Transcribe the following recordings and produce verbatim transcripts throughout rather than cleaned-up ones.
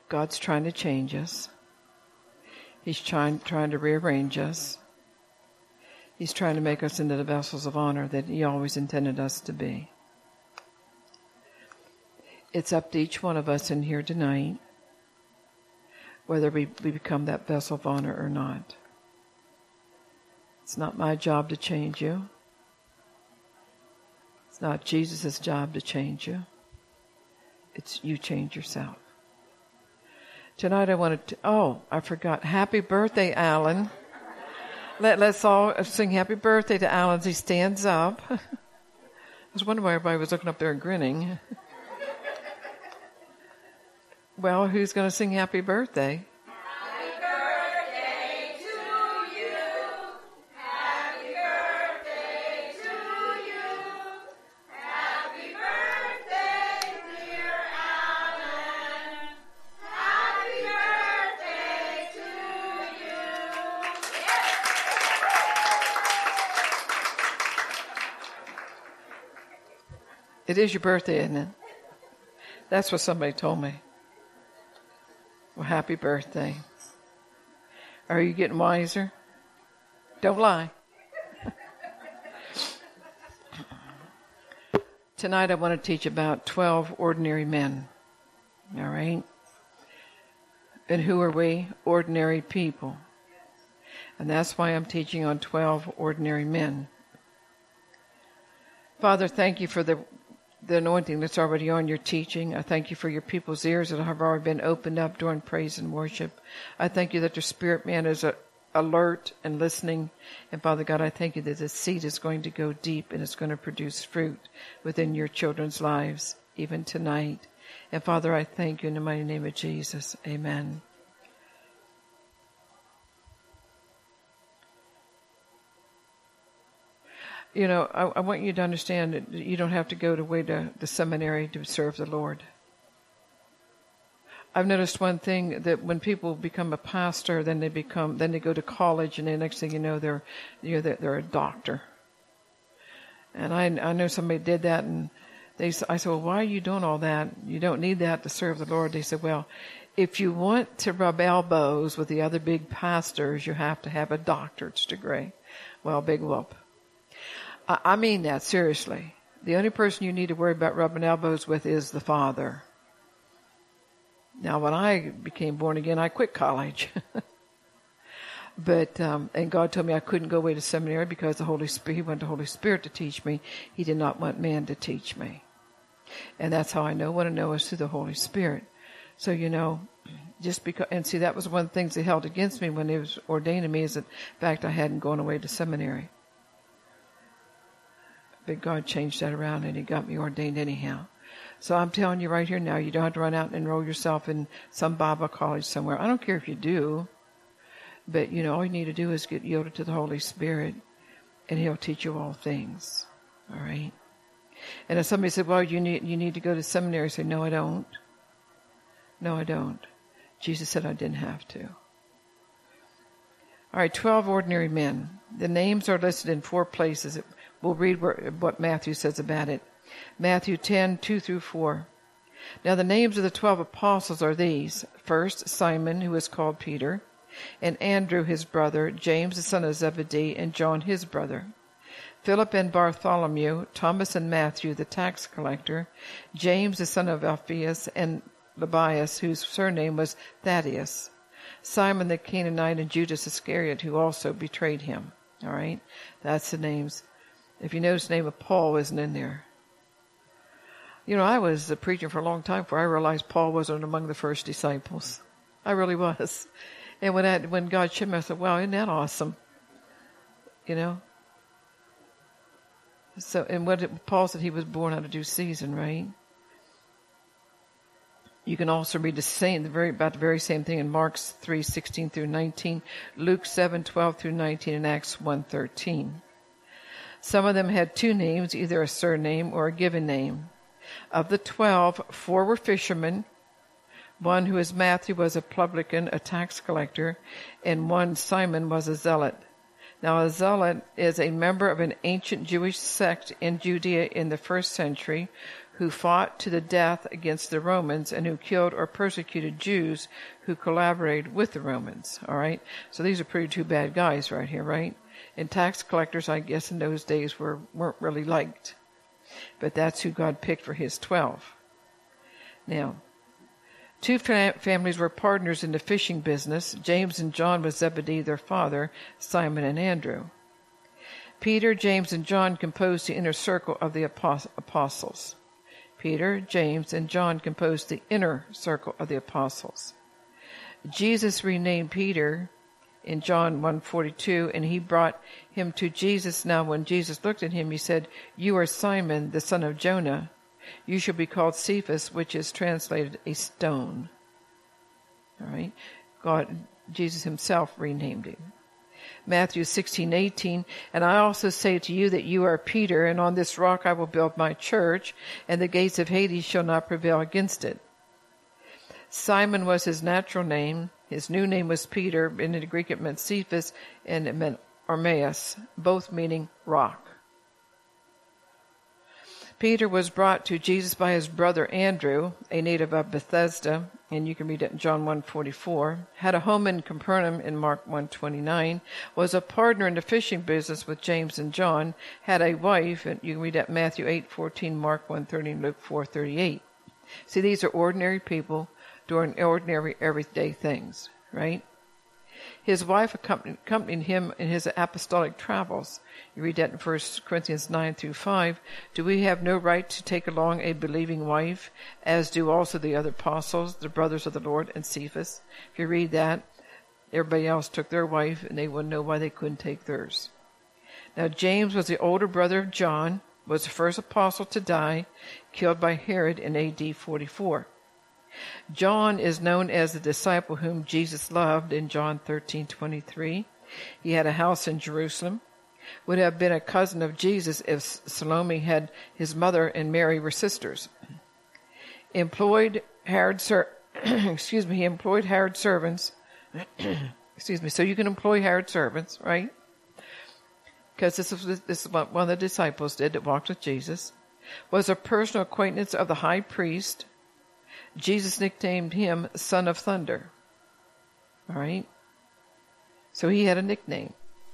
God's trying to change us. He's trying, trying to rearrange us. He's trying to make us into the vessels of honor that He always intended us to be. It's up to each one of us in here tonight whether we, we become that vessel of honor or not. It's not my job to change you. It's not Jesus' job to change you. It's you change yourself. Tonight I wanted to, oh, I forgot. Happy birthday, Alan. Let, let's all sing happy birthday to Alan as he stands up. I was wondering why everybody was looking up there and grinning. Well, who's going to sing happy birthday? Happy birthday to you. Happy birthday to you. Happy birthday, dear Alan. Happy birthday to you. It is your birthday, isn't it? That's what somebody told me. Well, happy birthday. Are you getting wiser? Don't lie. Tonight I want to teach about twelve ordinary men. All right? And who are we? Ordinary people. And that's why I'm teaching on twelve ordinary men. Father, thank you for the the anointing that's already on your teaching. I thank you for your people's ears that have already been opened up during praise and worship. I thank you that your spirit man is uh, alert and listening. And Father God, I thank you that the seed is going to go deep and it's going to produce fruit within your children's lives, even tonight. And Father, I thank you in the mighty name of Jesus. Amen. You know, I, I want you to understand that you don't have to go to way to the seminary to serve the Lord. I've noticed one thing, that when people become a pastor, then they become, then they go to college, and the next thing you know, they're, you know, they're, they're a doctor. And I, I know somebody did that, and they, I said, well, why are you doing all that? You don't need that to serve the Lord. They said, well, if you want to rub elbows with the other big pastors, you have to have a doctorate's degree. Well, big whoop. I mean that seriously. The only person you need to worry about rubbing elbows with is the Father. Now, when I became born again, I quit college. But, um, and God told me I couldn't go away to seminary because the Holy Spirit, He wanted the Holy Spirit to teach me. He did not want man to teach me. And that's how I know what I know is through the Holy Spirit. So, you know, just because, and see, that was one of the things they held against me when He was ordaining me, is that, in fact, I hadn't gone away to seminary. But God changed that around, and He got me ordained anyhow. So I'm telling you right here now, you don't have to run out and enroll yourself in some Bible college somewhere. I don't care if you do. But, you know, all you need to do is get yielded to the Holy Spirit, and He'll teach you all things. All right? And if somebody said, well, you need you need to go to seminary, I say, no, I don't. No, I don't. Jesus said I didn't have to. All right, twelve ordinary men. The names are listed in four places. We'll read what Matthew says about it. Matthew ten, two through four. Now the names of the twelve apostles are these. First, Simon, who is called Peter, and Andrew his brother, James the son of Zebedee, and John his brother. Philip and Bartholomew, Thomas and Matthew the tax collector, James the son of Alphaeus, and Lebbaeus, whose surname was Thaddeus, Simon the Canaanite, and Judas Iscariot, who also betrayed him. All right? That's the names. If you notice, the name of Paul isn't in there. You know, I was preaching for a long time before I realized Paul wasn't among the first disciples. I really was. And when I, when God showed me, I said, wow, isn't that awesome? You know? So, and what it, Paul said he was born out of due season, right? You can also read the same, the very, about the very same thing in Mark three, sixteen through nineteen, Luke seven, twelve through nineteen, and Acts one, thirteen. Some of them had two names, either a surname or a given name. Of the twelve, four were fishermen. One, who is Matthew, was a publican, a tax collector, and one, Simon, was a zealot. Now, a zealot is a member of an ancient Jewish sect in Judea in the first century, who fought to the death against the Romans and who killed or persecuted Jews who collaborated with the Romans. All right? So these are pretty two bad guys right here, right? And tax collectors, I guess, in those days were, weren't really liked. But that's who God picked for his twelve. Now, two fa- families were partners in the fishing business. James and John with Zebedee, their father, Simon and Andrew. Peter, James, and John composed the inner circle of the apostles. Peter, James, and John composed the inner circle of the apostles. Jesus renamed Peter in John one forty-two, and he brought him to Jesus. Now when Jesus looked at him, he said, "You are Simon, the son of Jonah. You shall be called Cephas," which is translated a stone. All right? God, Jesus himself renamed him. Matthew sixteen eighteen, "And I also say to you that you are Peter, and on this rock I will build my church, and the gates of Hades shall not prevail against it." Simon was his natural name. His new name was Peter. In the Greek it meant Cephas, and it meant Armaeus, both meaning rock. Peter was brought to Jesus by his brother Andrew, a native of Bethesda, and you can read it in John one forty-four, had a home in Capernaum in Mark one twenty-nine, was a partner in the fishing business with James and John, had a wife, and you can read that Matthew eight fourteen, Mark one thirty, and Luke four thirty-eight. See, these are ordinary people doing ordinary everyday things, right? His wife accompanied, accompanied him in his apostolic travels. You read that in First Corinthians nine through five. "Do we have no right to take along a believing wife, as do also the other apostles, the brothers of the Lord, and Cephas?" If you read that, everybody else took their wife, and they wouldn't know why they couldn't take theirs. Now James was the older brother of John, was the first apostle to die, killed by Herod in A D forty-four. John is known as the disciple whom Jesus loved in John thirteen twenty-three. He had a house in Jerusalem. Would have been a cousin of Jesus if Salome had his mother and Mary were sisters. Employed hired ser- excuse me, he employed hired servants. excuse me. So you can employ hired servants, right? Because this is this is what one of the disciples did that walked with Jesus. Was a personal acquaintance of the high priest. Jesus nicknamed him Son of Thunder. All right? So he had a nickname.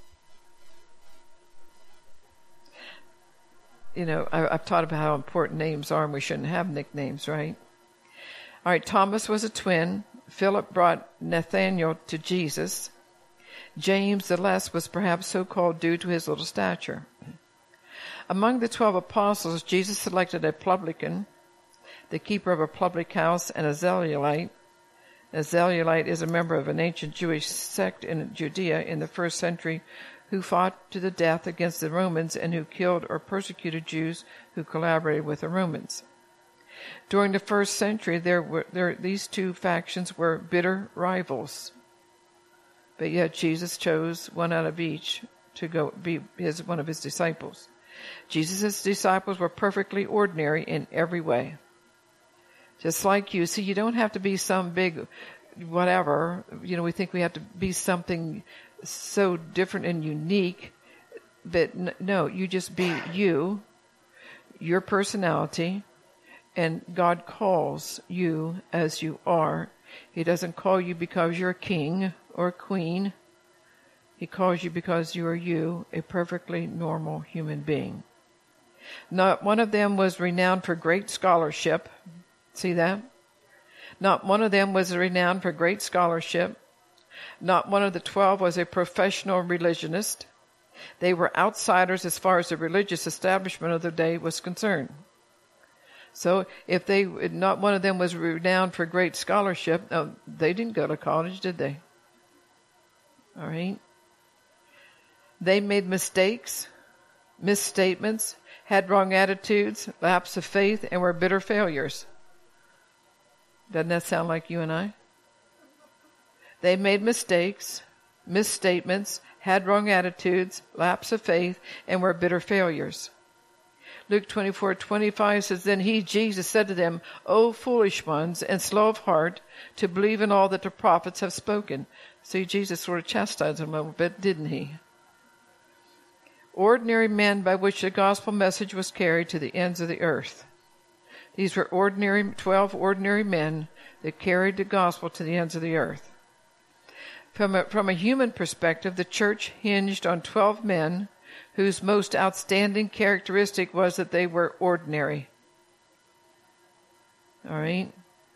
You know, I, I've taught about how important names are, and we shouldn't have nicknames, right? All right, Thomas was a twin. Philip brought Nathanael to Jesus. James the Less was perhaps so called due to his little stature. Among the twelve apostles, Jesus selected a publican, the keeper of a public house, and a Zebulite. A Zebulite is a member of an ancient Jewish sect in Judea in the first century who fought to the death against the Romans and who killed or persecuted Jews who collaborated with the Romans. During the first century, there were there, these two factions were bitter rivals. But yet Jesus chose one out of each to go be his one of his disciples. Jesus' disciples were perfectly ordinary in every way. Just like you. See, you don't have to be some big whatever. You know, we think we have to be something so different and unique. But n- no, you just be you, your personality, and God calls you as you are. He doesn't call you because you're a king or a queen. He calls you because you are you, a perfectly normal human being. Not one of them was renowned for great scholarship. See that? Not one of them was renowned for great scholarship. Not one of the twelve was a professional religionist. They were outsiders as far as the religious establishment of the day was concerned. So if they, not one of them was renowned for great scholarship, no, they didn't go to college, did they? All right. They made mistakes, misstatements, had wrong attitudes, lapse of faith, and were bitter failures. Doesn't that sound like you and I? They made mistakes, misstatements, had wrong attitudes, lapse of faith, and were bitter failures. Luke twenty-four twenty-five says, "Then he, Jesus, said to them, O foolish ones, and slow of heart, to believe in all that the prophets have spoken." See, Jesus sort of chastised them a little bit, didn't he? Ordinary men by which the gospel message was carried to the ends of the earth. These were ordinary, twelve ordinary men that carried the gospel to the ends of the earth. From a, from a human perspective, the church hinged on twelve men whose most outstanding characteristic was that they were ordinary. All right?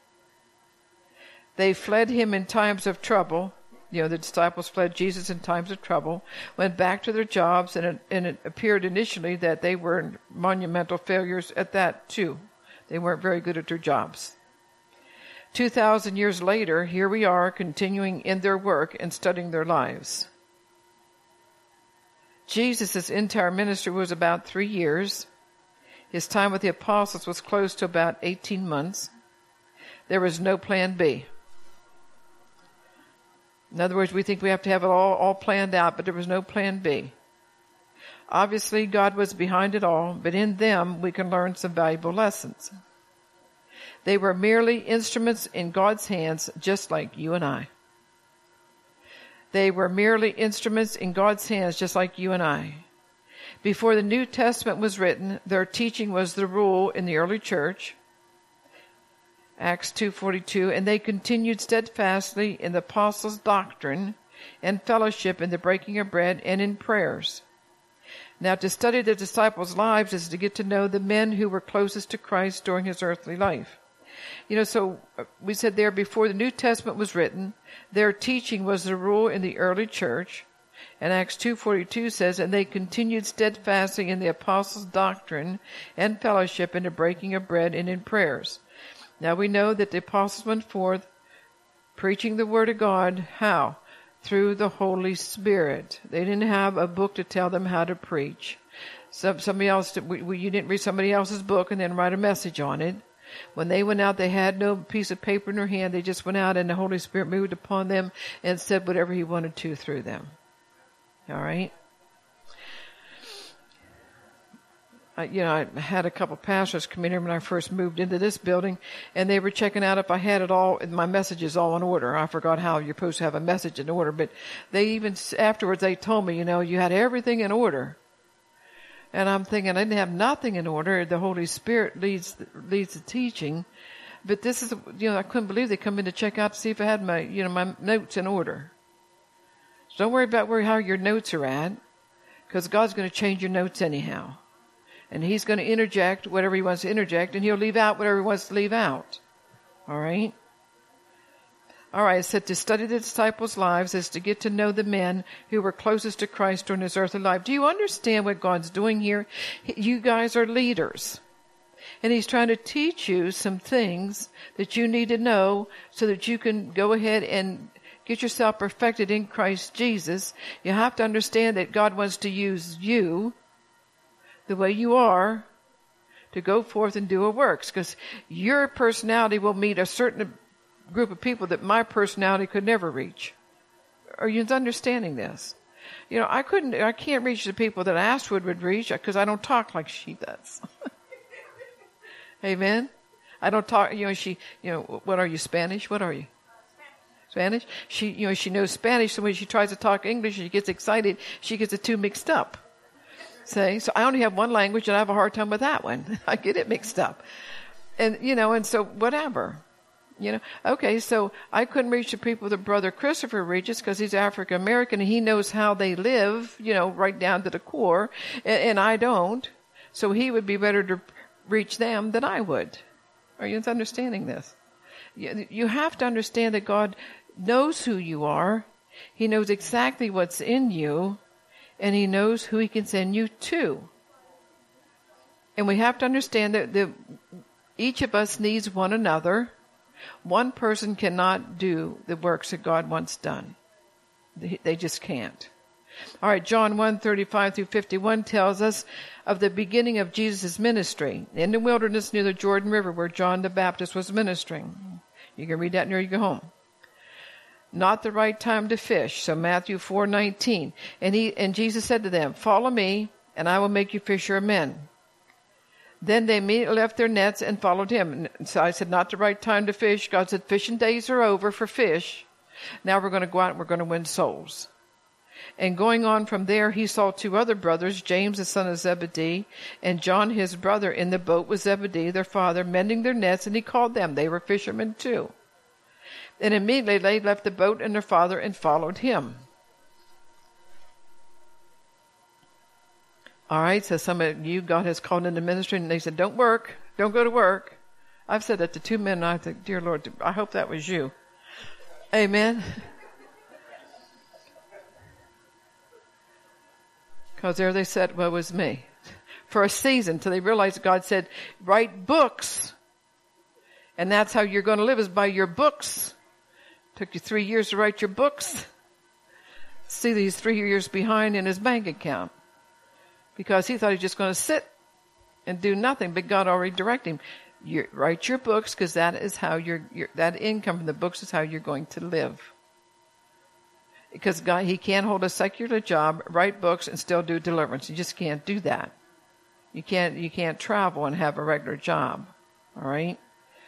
They fled him in times of trouble. You know, the disciples fled Jesus in times of trouble, went back to their jobs, and it, and it appeared initially that they were monumental failures at that, too. They weren't very good at their jobs. Two thousand years later, here we are, continuing in their work and studying their lives. Jesus' entire ministry was about three years. His time with the apostles was close to about eighteen months. There was no plan B. In other words, we think we have to have it all, all planned out, but there was no plan B. Obviously, God was behind it all, but in them we can learn some valuable lessons. They were merely instruments in God's hands, just like you and I. They were merely instruments in God's hands, just like you and I. Before the New Testament was written, their teaching was the rule in the early church. Acts two forty-two, and they continued steadfastly in the apostles' doctrine and fellowship, in the breaking of bread and in prayers. Now, to study the disciples' lives is to get to know the men who were closest to Christ during his earthly life. You know, so we said there, before the New Testament was written, their teaching was the rule in the early church. And Acts two forty-two says, and they continued steadfastly in the apostles' doctrine and fellowship, in the breaking of bread and in prayers. Now we know that the apostles went forth preaching the word of God. How? Through the Holy Spirit. They didn't have a book to tell them how to preach. Some, somebody else, we, we, you didn't read somebody else's book and then write a message on it. When they went out, they had no piece of paper in their hand. They just went out and the Holy Spirit moved upon them and said whatever he wanted to through them. All right? I, you know, I had a couple pastors come in here when I first moved into this building, and they were checking out if I had it all, my messages all in order. I forgot how you're supposed to have a message in order, but they even, afterwards, they told me, you know, you had everything in order. And I'm thinking, I didn't have nothing in order. The Holy Spirit leads leads the teaching. But this is, you know, I couldn't believe they come in to check out to see if I had my, you know, my notes in order. So don't worry about where how your notes are at, because God's going to change your notes anyhow. And he's going to interject whatever he wants to interject, and he'll leave out whatever he wants to leave out. All right? All right, it said to study the disciples' lives is to get to know the men who were closest to Christ during his earthly life. Do you understand what God's doing here? You guys are leaders. And he's trying to teach you some things that you need to know so that you can go ahead and get yourself perfected in Christ Jesus. You have to understand that God wants to use you the way you are to go forth and do a works, because your personality will meet a certain group of people that my personality could never reach. Are you understanding this? You know, I couldn't, I can't reach the people that Astrid would reach because I don't talk like she does. Amen? I don't talk, you know, she, you know, what are you, Spanish? What are you? Spanish? She, you know, she knows Spanish, so when she tries to talk English, she gets excited, she gets the two mixed up. See? So I only have one language and I have a hard time with that one. I get it mixed up. And, you know, and so whatever. You know, okay, so I couldn't reach the people that Brother Christopher reaches because he's African American and he knows how they live, you know, right down to the core, and, and I don't. So he would be better to reach them than I would. Are you understanding this? You, you have to understand that God knows who you are. He knows exactly what's in you, and he knows who he can send you to. And we have to understand that the, each of us needs one another. One person cannot do the works that God wants done. They, they just can't. All right, John one thirty-five through fifty-one tells us of the beginning of Jesus' ministry in the wilderness near the Jordan River where John the Baptist was ministering. You can read that near you go home. Not the right time to fish. So Matthew four nineteen. And he and Jesus said to them, "Follow me, and I will make you fisher of men." Then they immediately left their nets and followed him. So I said, not the right time to fish. God said, fishing days are over for fish. Now we're going to go out and we're going to win souls. And going on from there, he saw two other brothers, James the son of Zebedee, and John his brother, in the boat with Zebedee their father, mending their nets, and he called them. They were fishermen too. And immediately they left the boat and their father and followed him. All right, so some of you, God has called into ministry, and they said, don't work, don't go to work. I've said that to two men, and I think, dear Lord, I hope that was you. Amen. Because there they said, well, it was me. For a season, till they realized God said, write books. And that's how you're going to live, is by your books. Took you three years to write your books. See, these three years behind in his bank account. Because he thought he was just going to sit and do nothing, but God already directed him. You write your books, because that is how you're, you're, that income from the books is how you're going to live. Because God, he can't hold a secular job, write books, and still do deliverance. You just can't do that. You can't, you can't travel and have a regular job. All right?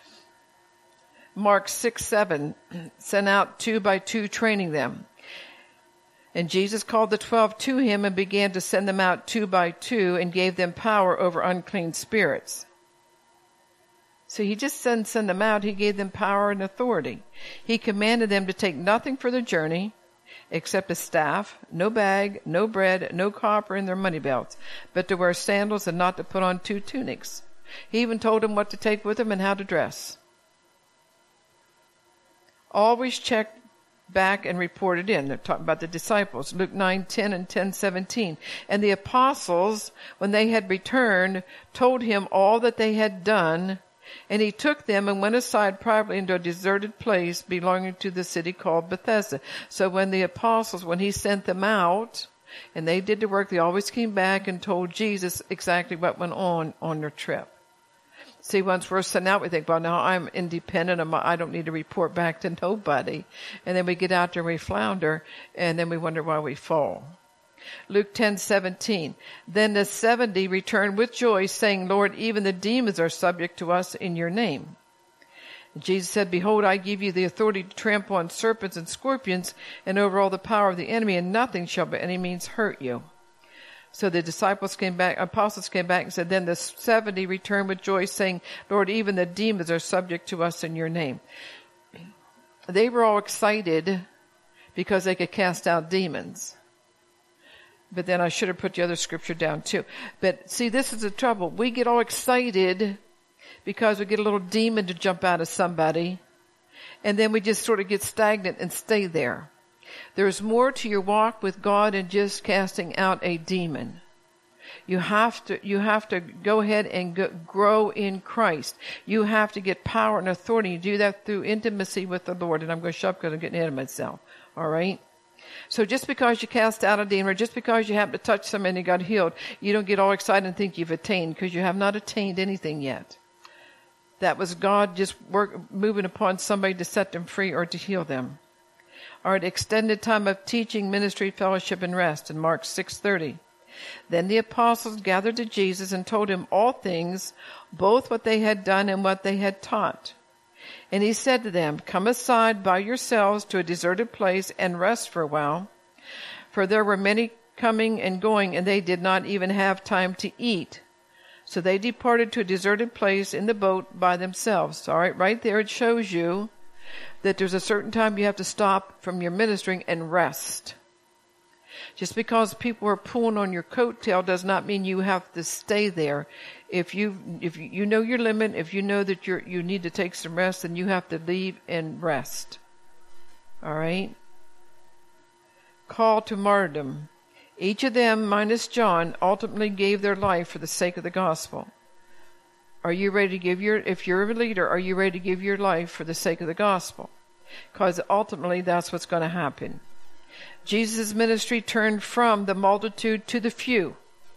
Mark six, seven, sent out two by two, training them. And Jesus called the twelve to him and began to send them out two by two and gave them power over unclean spirits. So he just didn't send them out. He gave them power and authority. He commanded them to take nothing for the journey except a staff, no bag, no bread, no copper in their money belts, but to wear sandals and not to put on two tunics. He even told them what to take with them and how to dress. Always check back and report it in. They're talking about the disciples. Luke nine, ten and ten, seventeen. And the apostles, when they had returned, told him all that they had done. And he took them and went aside privately into a deserted place belonging to the city called Bethesda. So when the apostles, when he sent them out, and they did the work, they always came back and told Jesus exactly what went on on their trip. See, once we're sent out, we think, well, now I'm independent. I'm, I don't need to report back to nobody. And then we get out there and we flounder, and then we wonder why we fall. Luke ten, seventeen. Then the seventy returned with joy, saying, Lord, even the demons are subject to us in your name. And Jesus said, behold, I give you the authority to trample on serpents and scorpions and over all the power of the enemy, and nothing shall by any means hurt you. So the disciples came back, apostles came back and said, then the seventy returned with joy, saying, Lord, even the demons are subject to us in your name. They were all excited because they could cast out demons. But then I should have put the other scripture down too. But see, this is the trouble. We get all excited because we get a little demon to jump out of somebody, and then we just sort of get stagnant and stay there. There's more to your walk with God than just casting out a demon. You have to, you have to go ahead and go, grow in Christ. You have to get power and authority. You do that through intimacy with the Lord. And I'm going to shut up because I'm getting ahead of myself. All right? So just because you cast out a demon, or just because you happen to touch somebody and you got healed, you don't get all excited and think you've attained, because you have not attained anything yet. That was God just work, moving upon somebody to set them free or to heal them. Our extended time of teaching, ministry, fellowship, and rest in Mark six thirty. Then the apostles gathered to Jesus and told him all things, both what they had done and what they had taught. And he said to them, come aside by yourselves to a deserted place and rest for a while. For there were many coming and going, and they did not even have time to eat. So they departed to a deserted place in the boat by themselves. All right, right there it shows you that there's a certain time you have to stop from your ministering and rest. Just because people are pulling on your coattail does not mean you have to stay there. If you if you know your limit, if you know that you you need to take some rest, then you have to leave and rest. All right? Call to martyrdom. Each of them, minus John, ultimately gave their life for the sake of the gospel. Are you ready to give your, if you're a leader, are you ready to give your life for the sake of the gospel? Because ultimately that's what's going to happen. Jesus' ministry turned from the multitude to the few.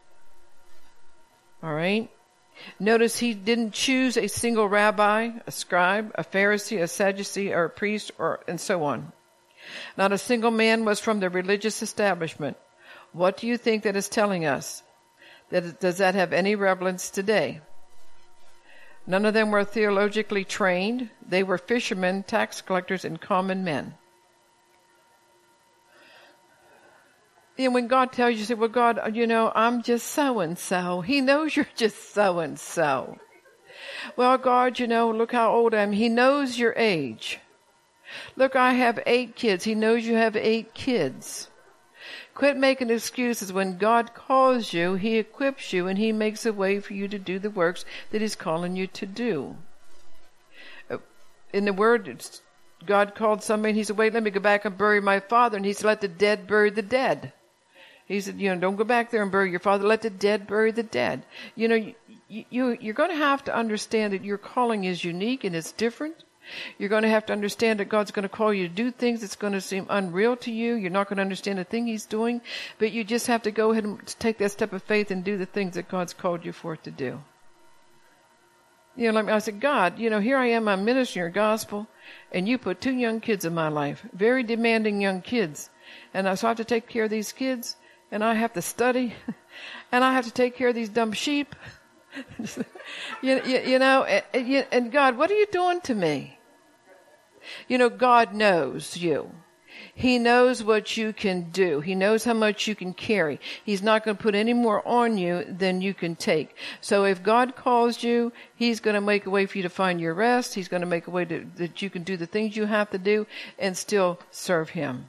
All right? Notice he didn't choose a single rabbi, a scribe, a Pharisee, a Sadducee, or a priest, or and so on. Not a single man was from the religious establishment. What do you think that is telling us? That, does that have any relevance today? None of them were theologically trained. They were fishermen, tax collectors, and common men. And when God tells you, say, well, God, you know, I'm just so-and-so. He knows you're just so-and-so. Well, God, you know, look how old I am. He knows your age. Look, I have eight kids. He knows you have eight kids. Quit making excuses. When God calls you, He equips you and He makes a way for you to do the works that He's calling you to do. In the Word, God called somebody and He said, wait, let me go back and bury my father. And He said, let the dead bury the dead. He said, you know, don't go back there and bury your father. Let the dead bury the dead. You know, you, you, you're going to have to understand that your calling is unique and it's different. You're going to have to understand that God's going to call you to do things that's going to seem unreal to you. You're not going to understand the thing He's doing, but you just have to go ahead and take that step of faith and do the things that God's called you for to do. You know, like I said, God, you know, here I am, I'm ministering your gospel, and you put two young kids in my life, very demanding young kids. And so I have to take care of these kids, and I have to study, and I have to take care of these dumb sheep. you, you, you know, and, and God, what are you doing to me? You know, God knows you. He knows what you can do. He knows how much you can carry. He's not going to put any more on you than you can take. So if God calls you, He's going to make a way for you to find your rest. He's going to make a way to, that you can do the things you have to do and still serve Him.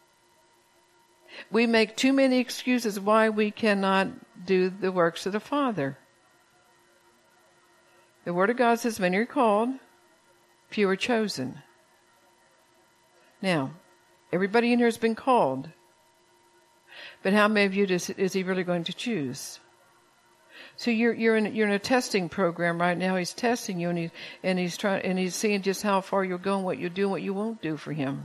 We make too many excuses why we cannot do the works of the Father. The Word of God says, many are called, few are chosen. Now, everybody in here has been called. But how many of you does, is He really going to choose? So you're you're in you're in a testing program right now. He's testing you, and he's and he's trying and he's seeing just how far you'll go and what you'll do and what you won't do for Him.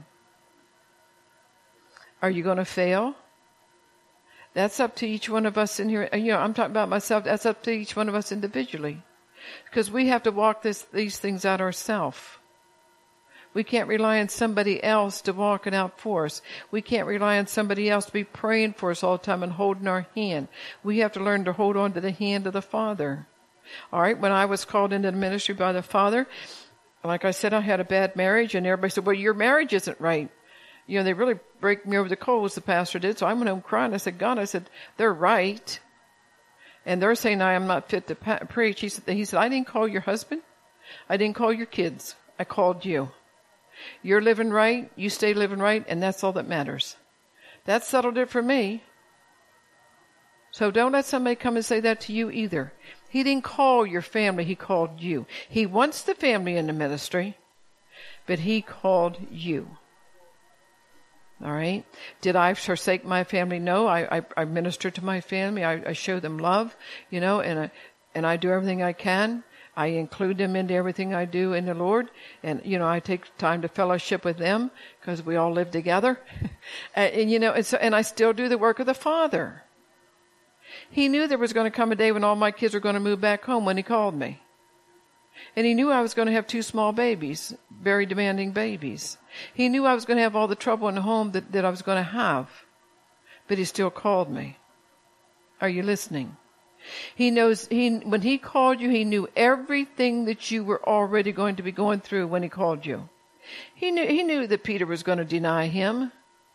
Are you going to fail? That's up to each one of us in here. You know, I'm talking about myself. That's up to each one of us individually, because we have to walk this these things out ourselves. We can't rely on somebody else to walk it out for us. We can't rely on somebody else to be praying for us all the time and holding our hand. We have to learn to hold on to the hand of the Father. All right, when I was called into the ministry by the Father, like I said, I had a bad marriage, and everybody said, well, your marriage isn't right. You know, they really break me over the coals, the pastor did. So I went home crying. I said, God, I said, they're right. And they're saying I am not fit to pa- preach. He said, he said, I didn't call your husband. I didn't call your kids. I called you. You're living right, you stay living right, and that's all that matters. That settled it for me. So don't let somebody come and say that to you either. He didn't call your family, He called you. He wants the family in the ministry, but He called you. All right? Did I forsake my family? No, I, I, I minister to my family. I, I show them love, you know, and I, and I do everything I can. I include them into everything I do in the Lord. And, you know, I take time to fellowship with them because we all live together. and, and, you know, and, so, and I still do the work of the Father. He knew there was going to come a day when all my kids were going to move back home when He called me. And He knew I was going to have two small babies, very demanding babies. He knew I was going to have all the trouble in the home that, that I was going to have. But He still called me. Are you listening? He knows, he, when He called you, He knew everything that you were already going to be going through when He called you. He knew, he knew that Peter was going to deny Him.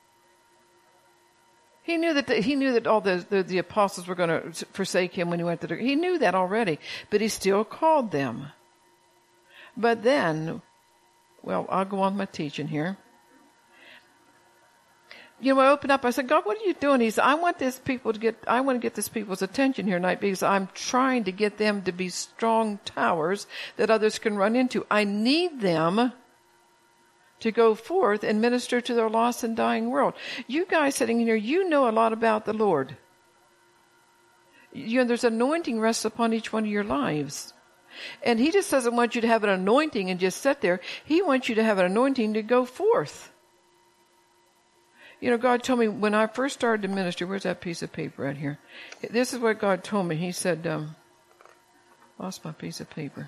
He knew that, the, he knew that all the, the, the apostles were going to forsake Him when He went to the, He knew that already, but He still called them. But then, well, I'll go on with my teaching here. You know, I opened up, I said, God, what are you doing? He said, I want this people to get, I want to get this people's attention here tonight because I'm trying to get them to be strong towers that others can run into. I need them to go forth and minister to their lost and dying world. You guys sitting here, you know a lot about the Lord. You know, there's anointing rests upon each one of your lives. And He just doesn't want you to have an anointing and just sit there. He wants you to have an anointing to go forth. You know, God told me when I first started the ministry, where's that piece of paper right here? This is what God told me. He said, um, lost my piece of paper.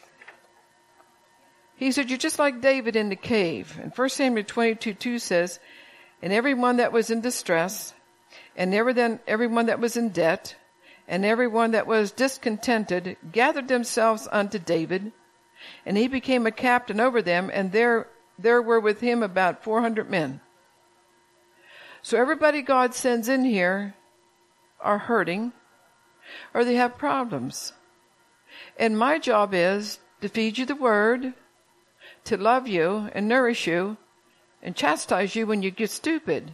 He said, you're just like David in the cave. And First Samuel twenty-two two says, and everyone that was in distress, and every then, everyone that was in debt, and everyone that was discontented gathered themselves unto David, and he became a captain over them, and there, there were with him about four hundred men. So everybody God sends in here are hurting or they have problems. And my job is to feed you the word, to love you and nourish you and chastise you when you get stupid.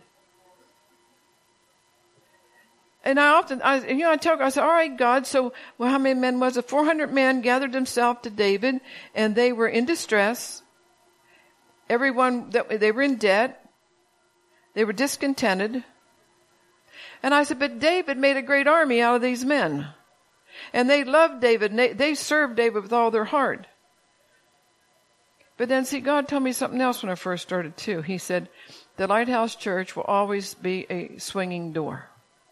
And I often, I, you know, I tell God, I say, all right, God, so well, how many men was it? four hundred men gathered themselves to David, and they were in distress. Everyone, that they were in debt. They were discontented. And I said, but David made a great army out of these men. And they loved David, and they, they served David with all their heart. But then, see, God told me something else when I first started, too. He said, the Lighthouse Church will always be a swinging door.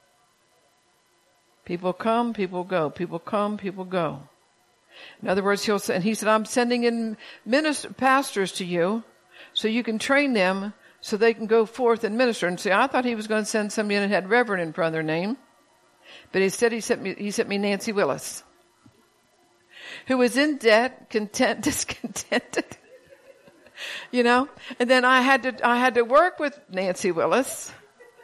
People come, people go. People come, people go. In other words, he'll say, and he said, I'm sending in minister, pastors to you so you can train them so they can go forth and minister. And see, I thought he was going to send somebody in that had Reverend in front of their name. But instead he sent me, he sent me Nancy Willis, who was in debt, content, discontented. You know? And then I had to, I had to work with Nancy Willis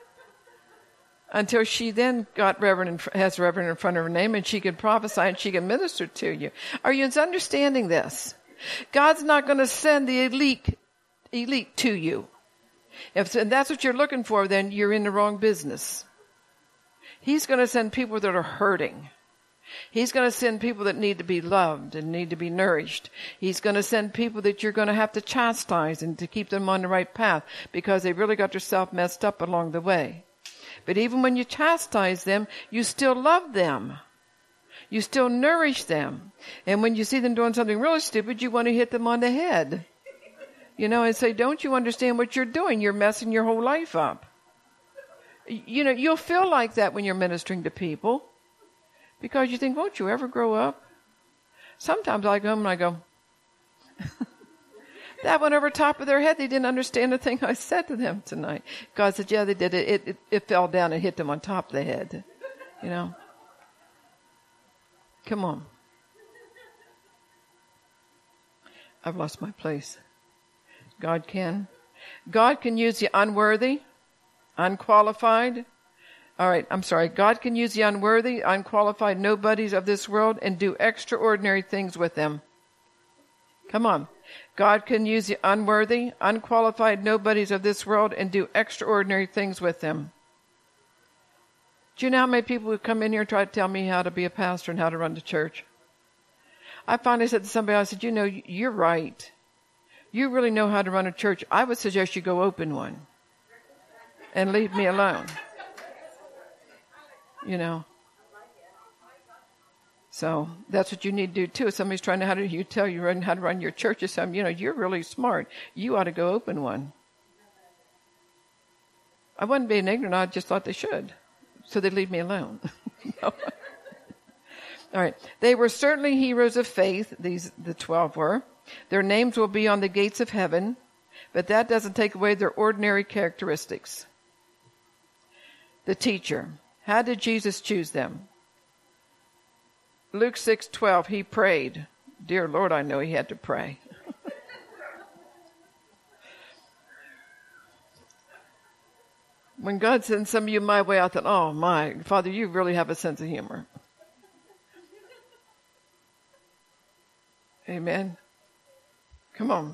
until she then got Reverend, in, has Reverend in front of her name, and she can prophesy and she can minister to you. Are you understanding this? God's not going to send the elite, elite to you. If and that's what you're looking for, then you're in the wrong business. He's going to send people that are hurting. He's going to send people that need to be loved and need to be nourished. He's going to send people that you're going to have to chastise and to keep them on the right path because they really got themselves messed up along the way. But even when you chastise them, you still love them. You still nourish them. And when you see them doing something really stupid, you want to hit them on the head. You know, and say, don't you understand what you're doing? You're messing your whole life up. You know, you'll feel like that when you're ministering to people. Because you think, won't you ever grow up? Sometimes I go home and I go, that went over top of their head. They didn't understand the thing I said to them tonight. God said, yeah, they did it. It, it, it fell down and hit them on top of the head. You know? Come on. I've lost my place. God can. God can use the unworthy, unqualified. All right, I'm sorry. God can use the unworthy, unqualified nobodies of this world and do extraordinary things with them. Come on. God can use the unworthy, unqualified nobodies of this world and do extraordinary things with them. Do you know how many people who come in here and try to tell me how to be a pastor and how to run the church? I finally said to somebody, I said, you know, you're right. You really know how to run a church. I would suggest you go open one and leave me alone. You know. So that's what you need to do too. If somebody's trying to how to you tell you how to run your church or something, you know, you're really smart. You ought to go open one. I wasn't being ignorant, I just thought they should. So they'd leave me alone. No. All right. They were certainly heroes of faith, these the twelve were. Their names will be on the gates of heaven, but that doesn't take away their ordinary characteristics. The teacher. How did Jesus choose them? Luke six twelve, he prayed. Dear Lord, I know he had to pray. When God sends some of you my way, I thought, oh my, Father, you really have a sense of humor. Amen. Come on.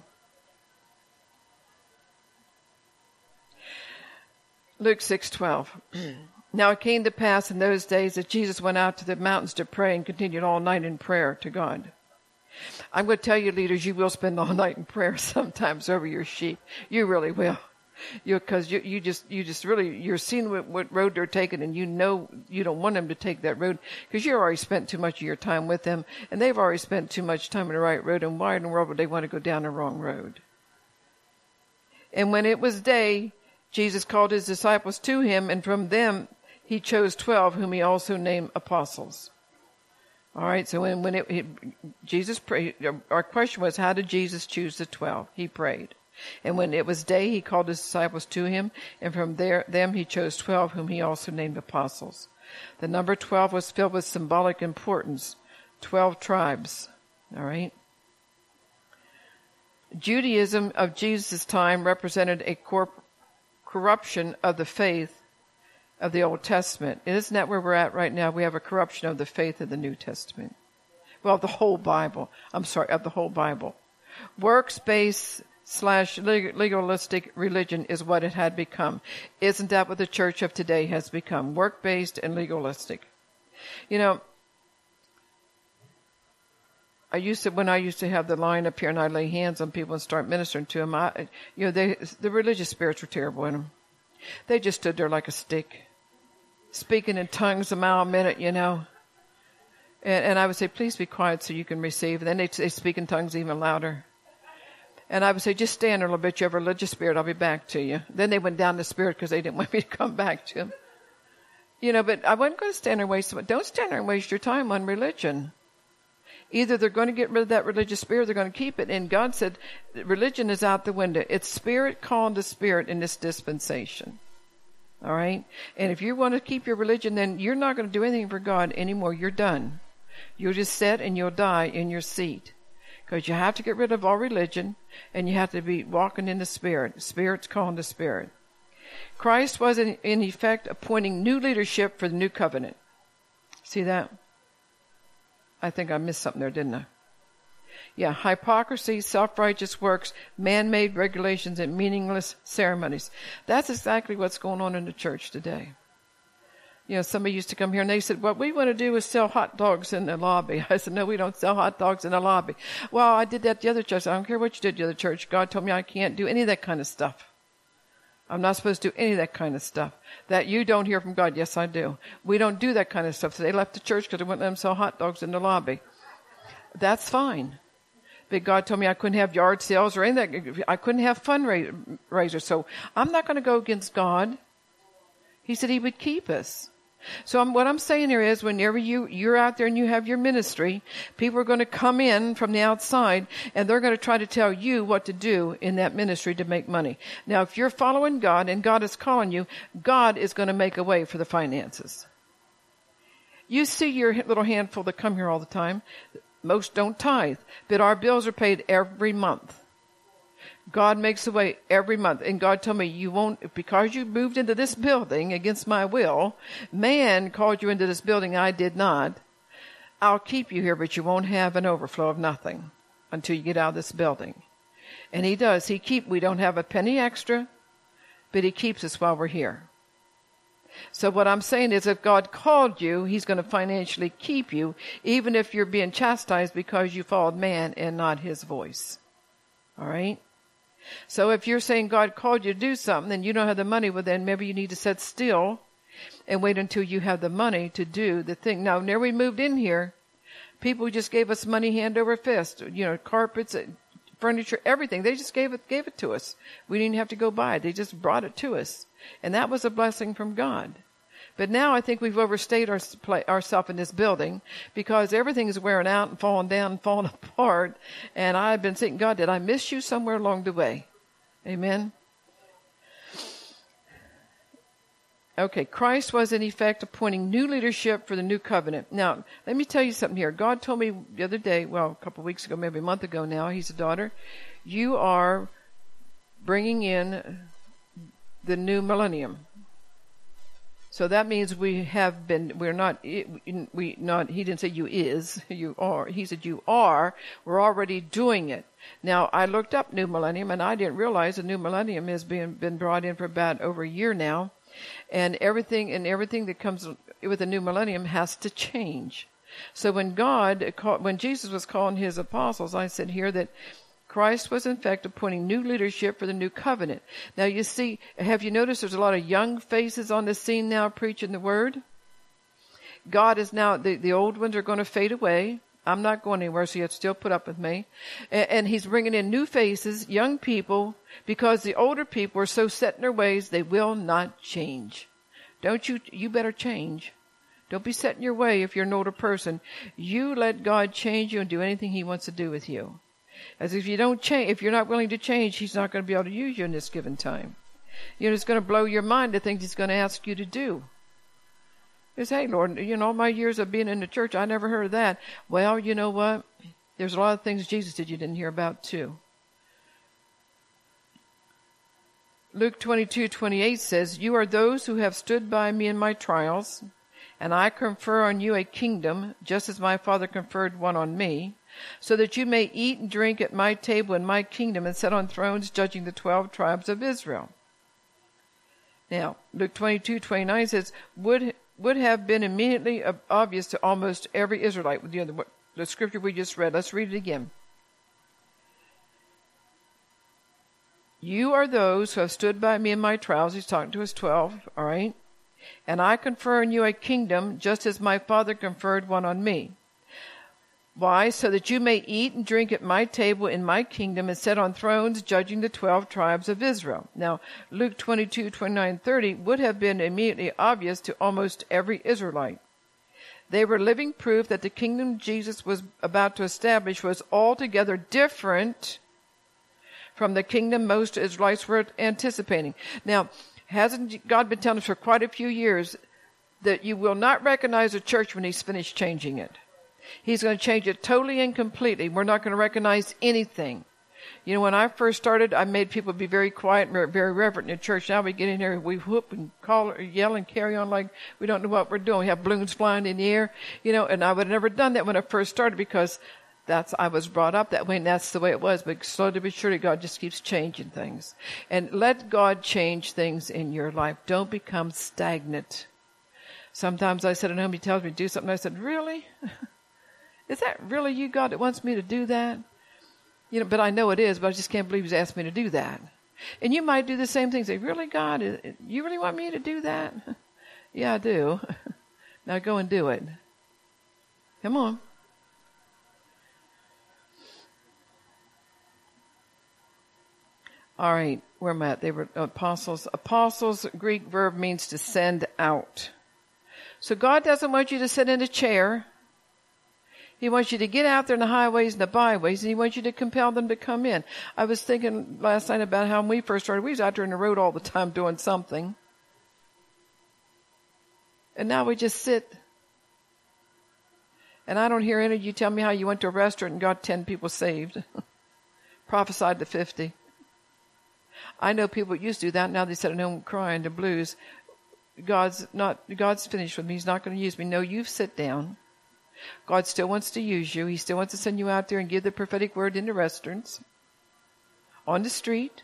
Luke six twelve. Now it came to pass in those days that Jesus went out to the mountains to pray and continued all night in prayer to God. I'm going to tell you, leaders, you will spend all night in prayer sometimes over your sheep. You really will. You, because you, you just, you just really, you're seeing what, what road they're taking, and you know you don't want them to take that road because you already spent too much of your time with them, and they've already spent too much time on the right road. And why in the world would they want to go down the wrong road? And when it was day, Jesus called his disciples to him, and from them he chose twelve, whom he also named apostles. All right, so when, when it, it, Jesus prayed, our question was, how did Jesus choose the twelve? He prayed. And when it was day, he called his disciples to him, and from there, them he chose twelve, whom he also named apostles. The number twelve was filled with symbolic importance. Twelve tribes. All right. Judaism of Jesus' time represented a corp- corruption of the faith of the Old Testament. Isn't that where we're at right now? We have a corruption of the faith of the New Testament. Well, the whole Bible. I'm sorry, of the whole Bible. Works-based slash legalistic religion is what it had become. Isn't that what the church of today has become? Work-based and legalistic. You know, I used to, when I used to have the line up here and I'd lay hands on people and start ministering to them, I, you know, they, the religious spirits were terrible in them. They just stood there like a stick, speaking in tongues a mile a minute, you know. And, and I would say, please be quiet so you can receive. And then they they speak in tongues even louder. And I would say, just stand there a little bit. You have a religious spirit. I'll be back to you. Then they went down the spirit because they didn't want me to come back to them. You know, but I wasn't going to stand there and waste. Don't stand there and waste your time on religion. Either they're going to get rid of that religious spirit, or they're going to keep it. And God said, religion is out the window. It's spirit calling to spirit in this dispensation. All right? And if you want to keep your religion, then you're not going to do anything for God anymore. You're done. You'll just sit and you'll die in your seat. Because you have to get rid of all religion, and you have to be walking in the Spirit. Spirit's calling to Spirit. Christ was in, in effect appointing new leadership for the new covenant. See that? I think I missed something there, didn't I? Yeah, hypocrisy, self-righteous works, man-made regulations, and meaningless ceremonies. That's exactly what's going on in the church today. You know, somebody used to come here and they said, what we want to do is sell hot dogs in the lobby. I said, no, we don't sell hot dogs in the lobby. Well, I did that at the other church. I don't care what you did at the other church. God told me I can't do any of that kind of stuff. I'm not supposed to do any of that kind of stuff. That you don't hear from God. Yes, I do. We don't do that kind of stuff. So they left the church because they wouldn't let them sell hot dogs in the lobby. That's fine. But God told me I couldn't have yard sales or anything. I couldn't have fundraisers. So I'm not going to go against God. He said he would keep us. So I'm, what I'm saying here is, whenever you, you're out there and you have your ministry, people are going to come in from the outside and they're going to try to tell you what to do in that ministry to make money. Now, if you're following God and God is calling you, God is going to make a way for the finances. You see your little handful that come here all the time. Most don't tithe, but our bills are paid every month. God makes a way every month. And God told me, you won't, because you moved into this building against my will, man called you into this building, I did not. I'll keep you here, but you won't have an overflow of nothing until you get out of this building. And he does. He keep, we don't have a penny extra, but he keeps us while we're here. So what I'm saying is, if God called you, he's going to financially keep you, even if you're being chastised because you followed man and not his voice. All right? So if you're saying God called you to do something and you don't have the money, well then maybe you need to sit still and wait until you have the money to do the thing. Now, whenever we moved in here, people just gave us money hand over fist. You know, carpets, furniture, everything. They just gave it, gave it to us. We didn't have to go buy it. They just brought it to us. And that was a blessing from God. But now I think we've overstayed our, ourselves in this building because everything is wearing out and falling down and falling apart. And I've been saying, God, did I miss you somewhere along the way? Amen. Okay, Christ was in effect appointing new leadership for the new covenant. Now, let me tell you something here. God told me the other day, well, a couple of weeks ago, maybe a month ago now, he said, daughter, you are bringing in the new millennium. So that means we have been, we're not, we not, he didn't say you is, you are. He said you are. We're already doing it. Now, I looked up new millennium and I didn't realize the new millennium has been, been brought in for about over a year now. And everything, and everything that comes with the new millennium has to change. So when God, when Jesus was calling his apostles, I said here that Christ was in fact appointing new leadership for the new covenant. Now you see, have you noticed there's a lot of young faces on the scene now preaching the word? God is now, the, the old ones are going to fade away. I'm not going anywhere, so you have to still put up with me. And, and he's bringing in new faces, young people, because the older people are so set in their ways, they will not change. Don't you, you better change. Don't be set in your way if you're an older person. You let God change you and do anything he wants to do with you. As if you don't change, if you're not willing to change, he's not going to be able to use you in this given time. You know, it's going to blow your mind the things he's going to ask you to do. It's, hey, Lord, you know, all my years of being in the church, I never heard of that. Well, you know what? There's a lot of things Jesus did you didn't hear about too. Luke twenty-two twenty-eight says, "You are those who have stood by me in my trials, and I confer on you a kingdom, just as my Father conferred one on me, so that you may eat and drink at my table in my kingdom and sit on thrones judging the twelve tribes of Israel." Now, Luke twenty-two twenty-nine says, would would have been immediately obvious to almost every Israelite. You know, the, the scripture we just read. Let's read it again. "You are those who have stood by me in my trials." He's talking to his twelve, all right? "And I confer on you a kingdom, just as my Father conferred one on me." Why? "So that you may eat and drink at my table in my kingdom and sit on thrones judging the twelve tribes of Israel." Now, Luke twenty-two twenty-nine thirty would have been immediately obvious to almost every Israelite. They were living proof that the kingdom Jesus was about to establish was altogether different from the kingdom most Israelites were anticipating. Now, hasn't God been telling us for quite a few years that you will not recognize a church when he's finished changing it? He's going to change it totally and completely. We're not going to recognize anything. You know, when I first started, I made people be very quiet and very reverent in church. Now we get in here, we whoop and call or yell and carry on like we don't know what we're doing. We have balloons flying in the air, you know, and I would have never done that when I first started because that's, I was brought up that way and that's the way it was. But slowly but surely, God just keeps changing things. And let God change things in your life. Don't become stagnant. Sometimes I sit at home, he tells me to do something. I said, "Really? Is that really you, God, that wants me to do that?" You know, but I know it is, but I just can't believe he's asked me to do that. And you might do the same thing. Say, "Really, God, you really want me to do that?" "Yeah, I do." "Now go and do it." Come on. All right, where am I at? They were apostles. Apostles, Greek verb means to send out. So God doesn't want you to sit in a chair. He wants you to get out there in the highways and the byways, and he wants you to compel them to come in. I was thinking last night about how when we first started, we was out there in the road all the time doing something. And now we just sit. And I don't hear any of you tell me how you went to a restaurant and got ten people saved. Prophesied to fifty. I know people used to do that. Now they sit at home crying the blues. God's not, God's finished with me. He's not going to use me. No, you sit down. God still wants to use you. He still wants to send you out there and give the prophetic word in the restaurants, on the street.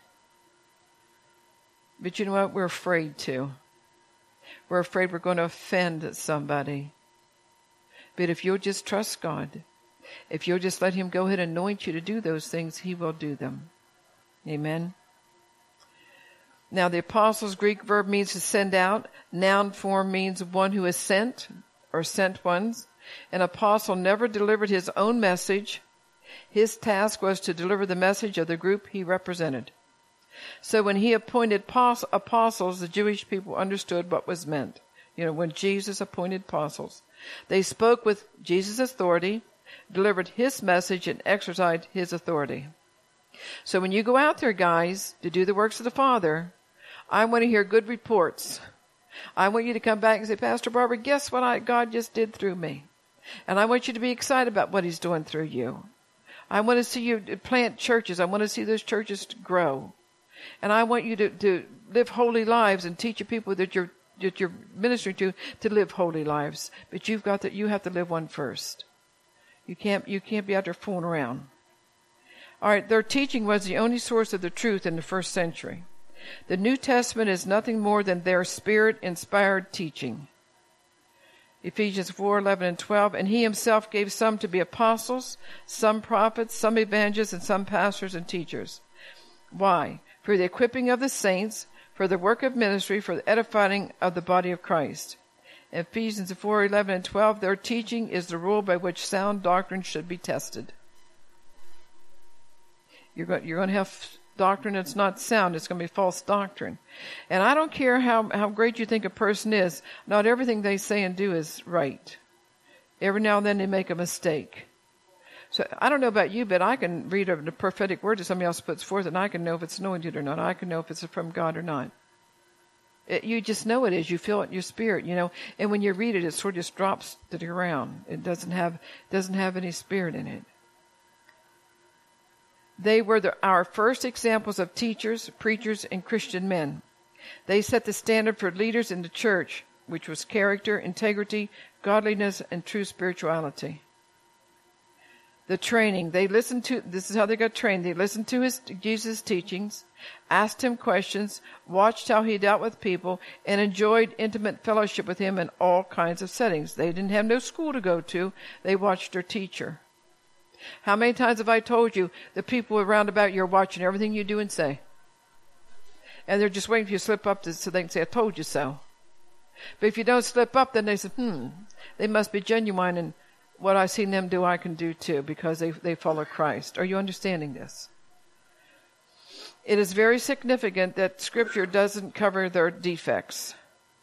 But you know what? We're afraid to. We're afraid we're going to offend somebody. But if you'll just trust God, if you'll just let him go ahead and anoint you to do those things, he will do them. Amen. Now, the apostles' Greek verb means to send out. Noun form means one who is sent or sent ones. An apostle never delivered his own message. His task was to deliver the message of the group he represented. So when he appointed apostles, the Jewish people understood what was meant. You know, when Jesus appointed apostles, they spoke with Jesus' authority, delivered his message, and exercised his authority. So when you go out there, guys, to do the works of the Father, I want to hear good reports. I want you to come back and say, "Pastor Barbara, guess what I, God just did through me?" And I want you to be excited about what he's doing through you. I want to see you plant churches. I want to see those churches grow. And I want you to, to live holy lives and teach your people that you're, that you're ministering to, to live holy lives. But you've got to, you have to live one first. You can't, you can't be out there fooling around. All right, their teaching was the only source of the truth in the first century. The New Testament is nothing more than their spirit-inspired teaching. Ephesians four, eleven, and twelve. And he himself gave some to be apostles, some prophets, some evangelists, and some pastors and teachers. Why? For the equipping of the saints, for the work of ministry, for the edifying of the body of Christ. Ephesians four, eleven, and twelve. Their teaching is the rule by which sound doctrine should be tested. You're going, you're going to have doctrine that's not sound. It's going to be false doctrine. And I don't care how, how great you think a person is. Not everything they say and do is right. Every now and then they make a mistake. So I don't know about you, but I can read a, the prophetic word that somebody else puts forth, and I can know if it's anointed or not. I can know if it's from God or not. It, you just know it is. You feel it in your spirit, you know. And when you read it, it sort of just drops to the ground. It doesn't have doesn't have any spirit in it. They were the, our first examples of teachers, preachers, and Christian men. They set the standard for leaders in the church, which was character, integrity, godliness, and true spirituality. The training, they listened to, this is how they got trained. They listened to his, Jesus' teachings, asked him questions, watched how he dealt with people, and enjoyed intimate fellowship with him in all kinds of settings. They didn't have no school to go to. They watched their teacher. How many times have I told you the people around about you are watching everything you do and say? And they're just waiting for you to slip up to, so they can say, I told you so. But if you don't slip up, then they say, hmm, they must be genuine, and what I've seen them do, I can do too, because they, they follow Christ. Are you understanding this? It is very significant that Scripture doesn't cover their defects.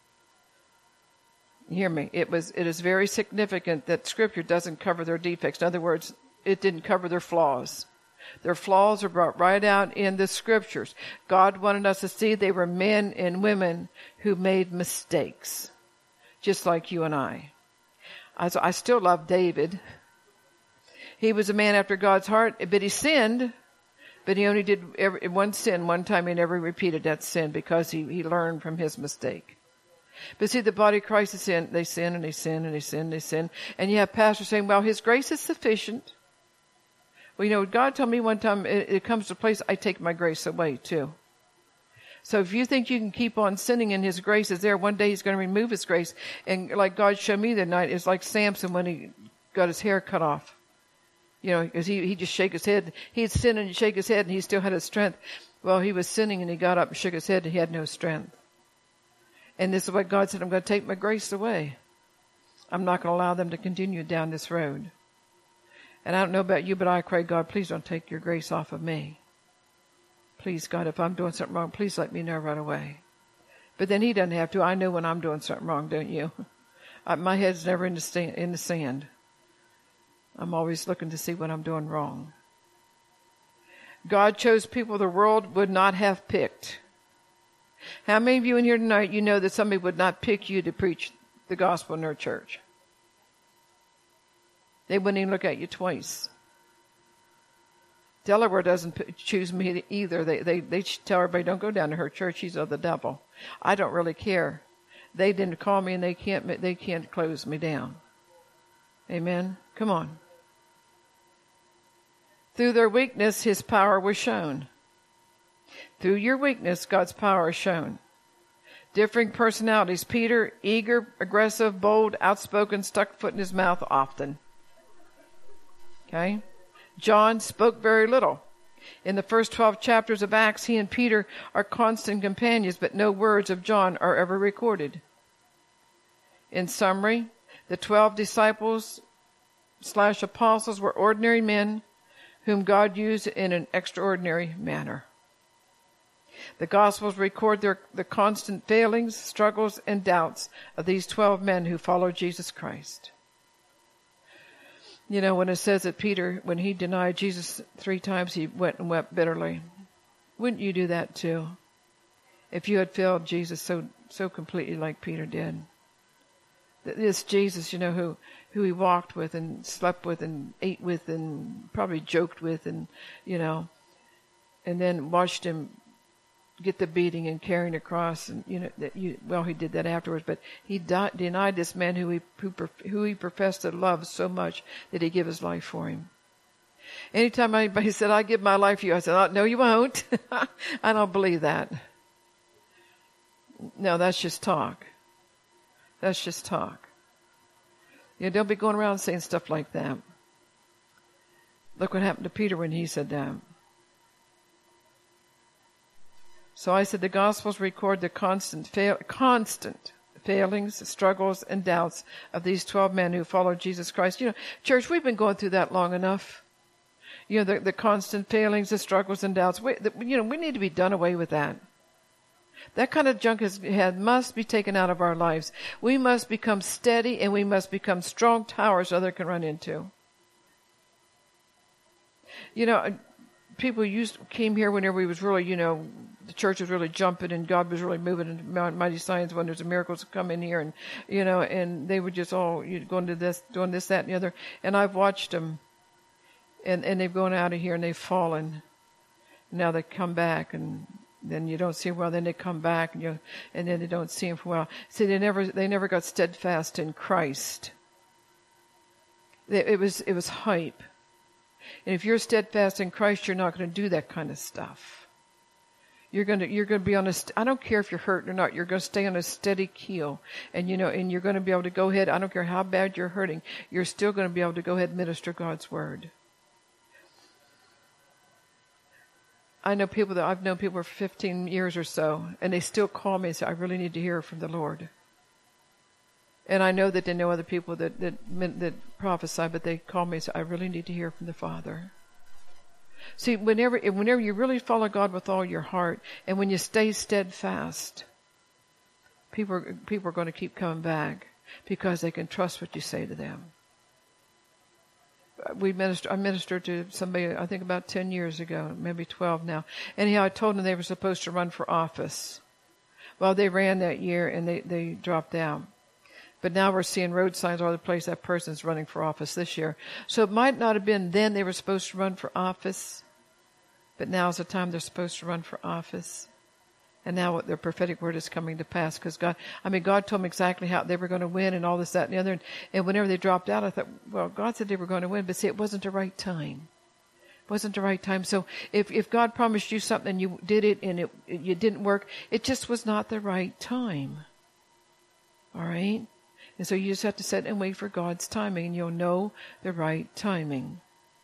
Hear me. It was. It is very significant that Scripture doesn't cover their defects. In other words, it didn't cover their flaws. Their flaws are brought right out in the Scriptures. God wanted us to see they were men and women who made mistakes, just like you and I. I, I still love David. He was a man after God's heart, but he sinned. But he only did every, one sin one time. He never repeated that sin because he, he learned from his mistake. But see, the body of Christ is sin. They sin and they sin and they sin and they sin. And you have pastors saying, well, his grace is sufficient. Well, you know, God told me one time, it, it comes to a place I take my grace away too. So if you think you can keep on sinning and his grace is there, one day he's going to remove his grace. And like God showed me that night, it's like Samson when he got his hair cut off. You know, because he, he just shake his head. He'd sin and shake his head and he still had his strength. Well, he was sinning and he got up and shook his head and he had no strength. And this is what God said, I'm going to take my grace away. I'm not going to allow them to continue down this road. And I don't know about you, but I pray, God, please don't take your grace off of me. Please, God, if I'm doing something wrong, please let me know right away. But then he doesn't have to. I know when I'm doing something wrong, don't you? I, my head's never in the, stand, in the sand. I'm always looking to see what I'm doing wrong. God chose people the world would not have picked. How many of you in here tonight, you know that somebody would not pick you to preach the gospel in their church? They wouldn't even look at you twice. Delaware doesn't p- choose me either. They, they, they tell everybody, don't go down to her church. She's of the devil. I don't really care. They didn't call me and they can't, they can't close me down. Amen. Come on. Through their weakness, his power was shown. Through your weakness, God's power is shown. Differing personalities. Peter, eager, aggressive, bold, outspoken, stuck foot in his mouth often. Okay? John spoke very little. In the first twelve chapters of Acts, he and Peter are constant companions, but no words of John are ever recorded. In summary, the twelve disciples slash apostles were ordinary men whom God used in an extraordinary manner. The Gospels record their, the constant failings, struggles, and doubts of these twelve men who followed Jesus Christ. You know, when it says that Peter, when he denied Jesus three times, he went and wept bitterly. Wouldn't you do that too? If you had failed Jesus so so completely like Peter did. This Jesus, you know, who, who he walked with and slept with and ate with and probably joked with and, you know, and then watched him get the beating and carrying a cross, and you know that you well he did that afterwards, but he died, denied this man who he who, who he professed to love so much that he gave his life for him. Anytime anybody said, "I give my life for you," I said, oh, "No, you won't." I don't believe that. No, that's just talk. That's just talk. You know, don't be going around saying stuff like that. Look what happened to Peter when he said that. So I said the Gospels record the constant, fail, constant failings, struggles, and doubts of these twelve men who followed Jesus Christ. You know, church, we've been going through that long enough. You know, the, the constant failings, the struggles, and doubts. We, the, you know, we need to be done away with that. That kind of junk has, had, must be taken out of our lives. We must become steady, and we must become strong towers others can run into. You know, people used came here whenever we was really, you know, the church was really jumping and God was really moving and mighty signs, wonders, and miracles come in here, and you know, and they were just all you know, going to this, doing this, that, and the other. And I've watched them, and and they've gone out of here and they've fallen. Now they come back, and then you don't see them well. Then they come back, and you and then they don't see them for a while. See, they never they never got steadfast in Christ. It, it was it was hype. And if you're steadfast in Christ, you're not going to do that kind of stuff. You're going to you're going to be on a. St- I don't care if you're hurting or not. You're going to stay on a steady keel, and you know, and you're going to be able to go ahead. I don't care how bad you're hurting. You're still going to be able to go ahead and minister God's word. I know people that I've known people for fifteen years or so, and they still call me and say, I really need to hear from the Lord. And I know that they know other people that, that, that prophesy, but they call me and say, I really need to hear from the Father. See, whenever, whenever you really follow God with all your heart, and when you stay steadfast, people are, people are going to keep coming back because they can trust what you say to them. We minister, I ministered to somebody, I think about ten years ago, maybe twelve now. Anyhow, I told them they were supposed to run for office. Well, they ran that year and they, they dropped out. But now we're seeing road signs all over the place that person's running for office this year. So it might not have been then they were supposed to run for office, but now's the time they're supposed to run for office. And now what their prophetic word is coming to pass, because God, I mean, God told them exactly how they were going to win and all this, that, and the other. And, and whenever they dropped out, I thought, well, God said they were going to win, but see, it wasn't the right time. It wasn't the right time. So if, if God promised you something and you did it and it, it you didn't work, it just was not the right time. All right? And so you just have to sit and wait for God's timing, and you'll know the right timing.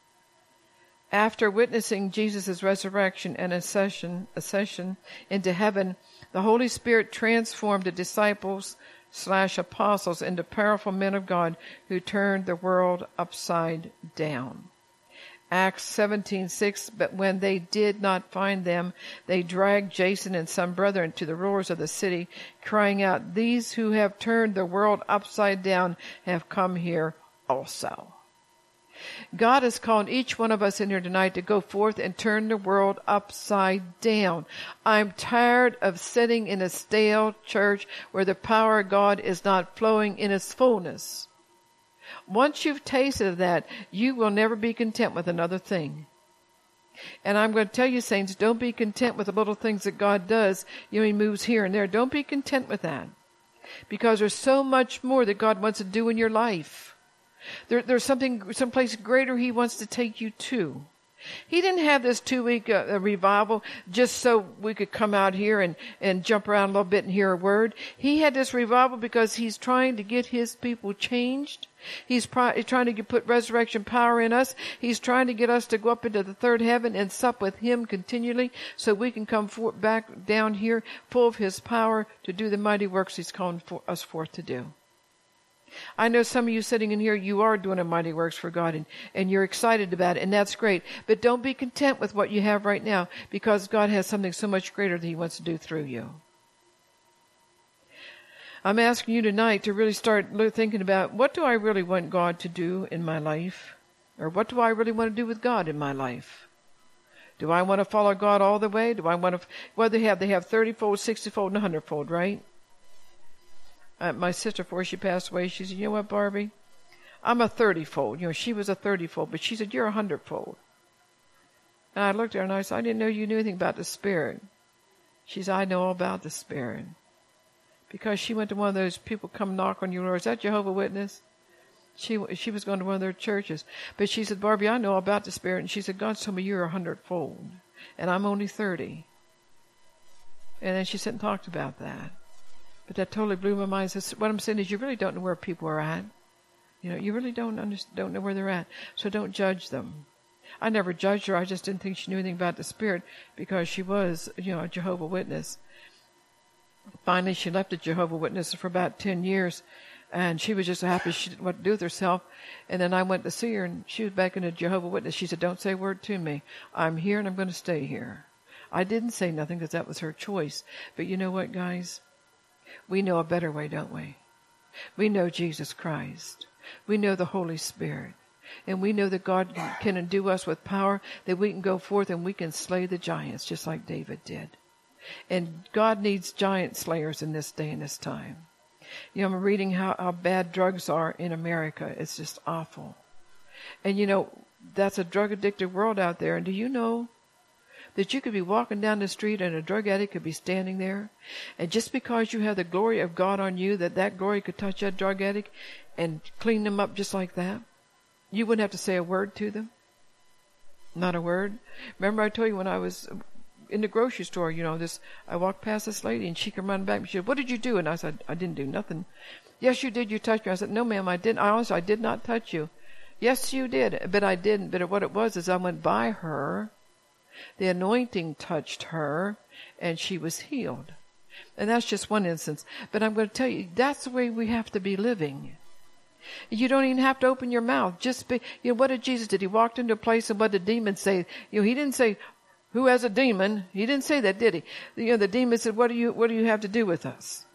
After witnessing Jesus' resurrection and ascension, ascension into heaven, the Holy Spirit transformed the disciples slash apostles into powerful men of God who turned the world upside down. Acts seventeen six, but when they did not find them, they dragged Jason and some brethren to the rulers of the city, crying out, these who have turned the world upside down have come here also. God has called each one of us in here tonight to go forth and turn the world upside down. I'm tired of sitting in a stale church where the power of God is not flowing in its fullness. Once you've tasted that, you will never be content with another thing. And I'm going to tell you, saints, don't be content with the little things that God does. You know, He moves here and there. Don't be content with that. Because there's so much more that God wants to do in your life. There, there's something, someplace greater He wants to take you to. He didn't have this two-week uh, revival just so we could come out here and, and jump around a little bit and hear a word. He had this revival because He's trying to get His people changed. He's pri- trying to get, put resurrection power in us. He's trying to get us to go up into the third heaven and sup with Him continually so we can come for, back down here full of His power to do the mighty works He's calling for us forth to do. I know some of you sitting in here, you are doing a mighty works for God, and, and you're excited about it, and that's great. But don't be content with what you have right now, because God has something so much greater that He wants to do through you. I'm asking you tonight to really start thinking about, what do I really want God to do in my life? Or what do I really want to do with God in my life? Do I want to follow God all the way? Do I want to, what do they have? They have thirty-fold, sixty-fold, and one hundred-fold, right? Uh, my sister, before she passed away, she said, you know what, Barbie? I'm a thirty-fold. You know, she was a thirty-fold, but she said, you're a hundred-fold. And I looked at her and I said, I didn't know you knew anything about the Spirit. She said, I know all about the Spirit. Because she went to one of those people come knock on your door. Is that Jehovah's Witness? She she was going to one of their churches. But she said, Barbie, I know all about the Spirit. And she said, God told me you're a hundredfold. And I'm only thirty. And then she sat and talked about that. But that totally blew my mind. So what I'm saying is, you really don't know where people are at. You know, you really don't understand, don't know where they're at. So don't judge them. I never judged her. I just didn't think she knew anything about the Spirit because she was, you know, a Jehovah's Witness. Finally, she left the Jehovah's Witness for about ten years, and she was just so happy she didn't know what to do with herself. And then I went to see her, and she was back in a Jehovah's Witness. She said, don't say a word to me. I'm here, and I'm going to stay here. I didn't say nothing because that was her choice. But you know what, guys? We know a better way, don't we? We know Jesus Christ. We know the Holy Spirit. And we know that God can endue us with power, that we can go forth and we can slay the giants just like David did. And God needs giant slayers in this day and this time. You know, I'm reading how, how bad drugs are in America. It's just awful. And you know, that's a drug-addicted world out there. And do you know, that you could be walking down the street and a drug addict could be standing there, and just because you have the glory of God on you, that that glory could touch that drug addict and clean them up just like that? You wouldn't have to say a word to them. Not a word. Remember I told you when I was in the grocery store, you know, this, I walked past this lady and she came running back and she said, "What did you do?" And I said, "I didn't do nothing." "Yes, you did. You touched me." I said, "No, ma'am, I didn't. I honestly, I did not touch you." "Yes, you did." But I didn't. But what it was is I went by her. The anointing touched her and she was healed. And that's just one instance. But I'm going to tell you, that's the way we have to be living. You don't even have to open your mouth. Just be, you know, what did Jesus did? He walked into a place and what did demons say? You know, he didn't say, "Who has a demon?" He didn't say that, did he? You know, the demon said, "What do you, what do you have to do with us?"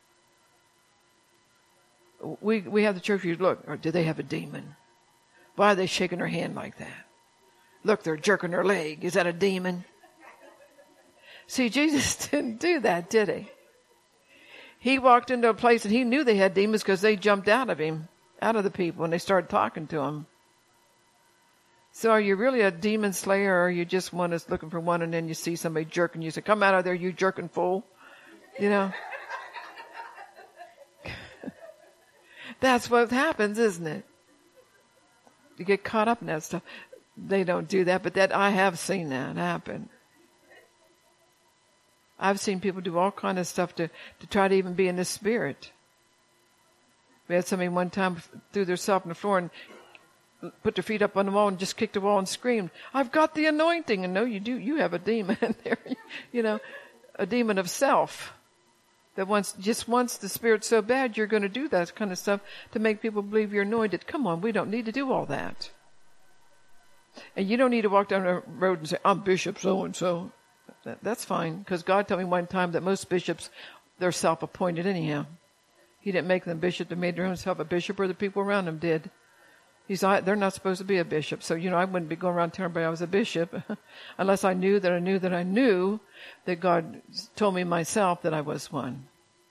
We, we have the church view. Look, or do they have a demon? Why are they shaking their hand like that? Look, they're jerking their leg. Is that a demon? See, Jesus didn't do that, did he? He walked into a place and he knew they had demons because they jumped out of him, out of the people, and they started talking to him. So are you really a demon slayer, or are you just one that's looking for one and then you see somebody jerking you, say, "Come out of there, you jerking fool." You know? That's what happens, isn't it? You get caught up in that stuff. They don't do that, but that I have seen that happen. I've seen people do all kind of stuff to, to try to even be in the spirit. We had somebody one time threw themselves on the floor and put their feet up on the wall and just kicked the wall and screamed, "I've got the anointing." And no, you do. You have a demon in there. You know, a demon of self. That wants, just wants the spirit so bad you're going to do that kind of stuff to make people believe you're anointed. Come on, we don't need to do all that. And you don't need to walk down the road and say, "I'm Bishop so-and-so." That, that's fine, because God told me one time that most bishops, they're self-appointed anyhow. He didn't make them bishop. They made their own self a bishop, or the people around them did. He's, they're not supposed to be a bishop. So, you know, I wouldn't be going around telling everybody I was a bishop unless I knew that I knew that I knew that God told me myself that I was one.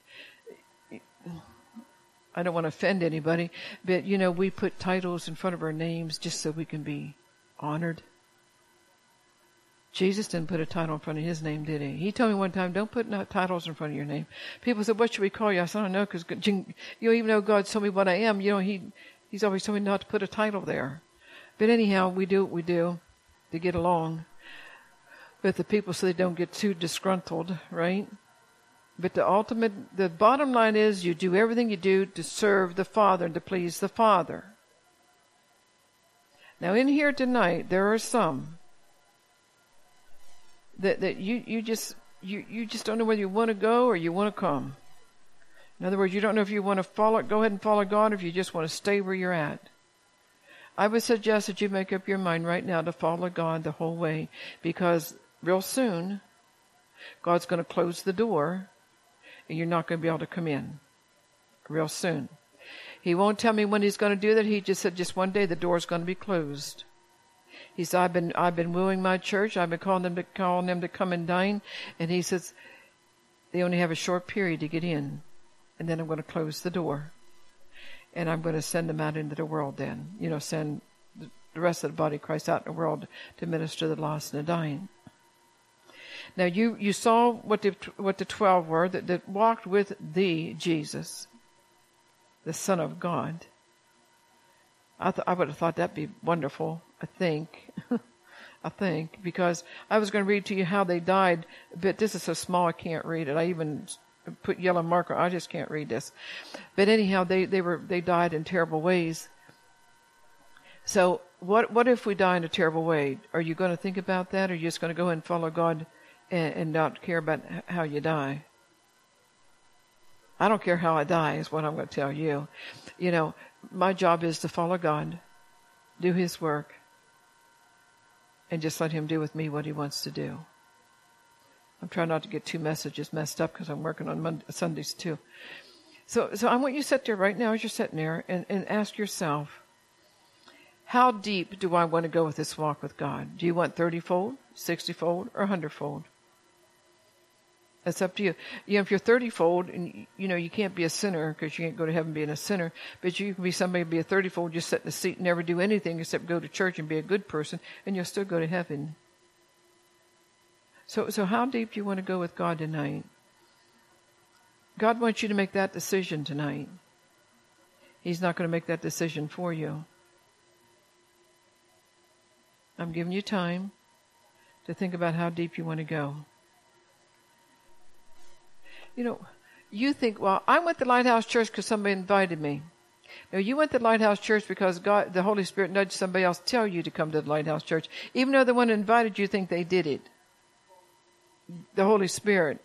I don't want to offend anybody, but, you know, we put titles in front of our names just so we can be honored. Jesus didn't put a title in front of his name, did he? He told me one time, "Don't put no titles in front of your name." People said, "What should we call you?" I said, "I don't know, because, you know, even though God told me what I am, you know, he He's always told me not to put a title there." But anyhow, we do what we do to get along with the people so they don't get too disgruntled, right? But the ultimate, the bottom line is you do everything you do to serve the Father and to please the Father. Now in here tonight, there are some that, that you, you just, you, you just don't know whether you want to go or you want to come. In other words, you don't know if you want to follow, go ahead and follow God, or if you just want to stay where you're at. I would suggest that you make up your mind right now to follow God the whole way, because real soon, God's going to close the door, and you're not going to be able to come in. Real soon. He won't tell me when he's going to do that. He just said just one day the door's going to be closed. He said, I've been, I've been wooing my church. I've been calling them to, calling them to come and dine. And he says, they only have a short period to get in. And then I'm going to close the door. And I'm going to send them out into the world then. You know, send the rest of the body of Christ out in the world to minister to the lost and the dying. Now you, you saw what the, what the twelve were that, that walked with the Jesus, the Son of God. I th- I would have thought that'd be wonderful, I think. I think, because I was going to read to you how they died, but this is so small I can't read it. I even put yellow marker. I just can't read this. But anyhow, they, they were, they died in terrible ways. So what, what if we die in a terrible way? Are you going to think about that? Or are you just going to go and follow God and, and not care about how you die? I don't care how I die is what I'm going to tell you. You know, my job is to follow God, do his work, and just let him do with me what he wants to do. I'm trying not to get two messages messed up because I'm working on Monday, Sundays too. So, so I want you to sit there right now as you're sitting there and, and ask yourself, how deep do I want to go with this walk with God? Do you want thirty-fold, sixty-fold, or one hundred-fold? That's up to you. You know, if you're thirty-fold, and you know you can't be a sinner because you can't go to heaven being a sinner, but you can be somebody be a thirty-fold, just sit in the seat and never do anything except go to church and be a good person, and you'll still go to heaven. So, so how deep do you want to go with God tonight? God wants you to make that decision tonight. He's not going to make that decision for you. I'm giving you time to think about how deep you want to go. You know, you think, well, I went to Lighthouse Church because somebody invited me. No, you went to Lighthouse Church because God, the Holy Spirit nudged somebody else to tell you to come to the Lighthouse Church. Even though the one who invited you think they did it. The Holy Spirit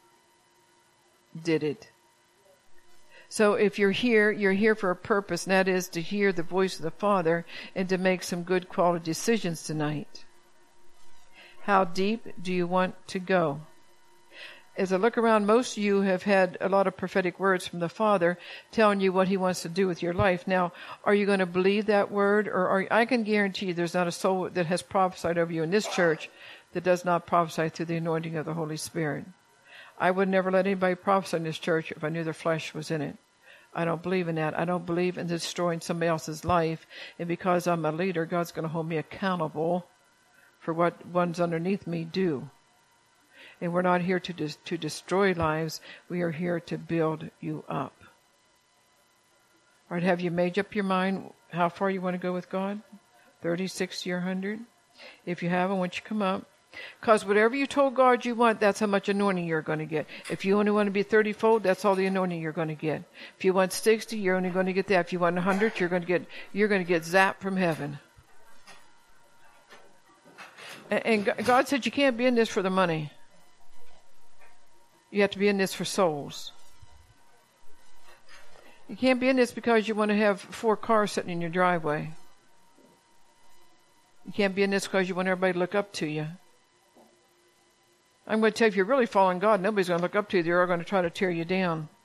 did it. So if you're here, you're here for a purpose, and that is to hear the voice of the Father and to make some good quality decisions tonight. How deep do you want to go? As I look around, most of you have had a lot of prophetic words from the Father telling you what He wants to do with your life. Now, are you going to believe that word? Or are, I can guarantee you there's not a soul that has prophesied over you in this church that does not prophesy through the anointing of the Holy Spirit. I would never let anybody prophesy in this church if I knew their flesh was in it. I don't believe in that. I don't believe in destroying somebody else's life. And because I'm a leader, God's going to hold me accountable for what ones underneath me do. And we're not here to dis- to destroy lives. We are here to build you up. All right, have you made up your mind how far you want to go with God? thirty, sixty, or one hundred? If you have, I want you to come up. Because whatever you told God you want, that's how much anointing you're going to get. If you only want to be thirty-fold, that's all the anointing you're going to get. If you want sixty, you're only going to get that. If you want one hundred, you're going to get you're going to get zapped from heaven. And, and God said you can't be in this for the money. You have to be in this for souls. You can't be in this because you want to have four cars sitting in your driveway. You can't be in this because you want everybody to look up to you. I'm going to tell you, if you're really following God, nobody's going to look up to you. They're all going to try to tear you down.